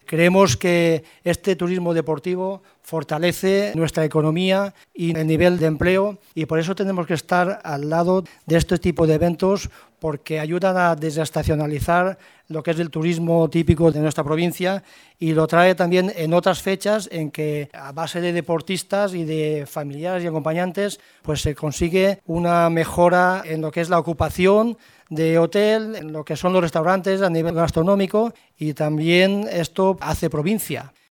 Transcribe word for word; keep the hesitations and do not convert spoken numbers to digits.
Creemos que este turismo deportivo fortalece nuestra economía y el nivel de empleo, y por eso tenemos que estar al lado de este tipo de eventos, porque ayudan a desestacionalizar lo que es el turismo típico de nuestra provincia, y lo trae también en otras fechas en que a base de deportistas y de familiares y acompañantes pues se consigue una mejora en lo que es la ocupación de hotel, en lo que son los restaurantes a nivel gastronómico, y también esto hace provincia.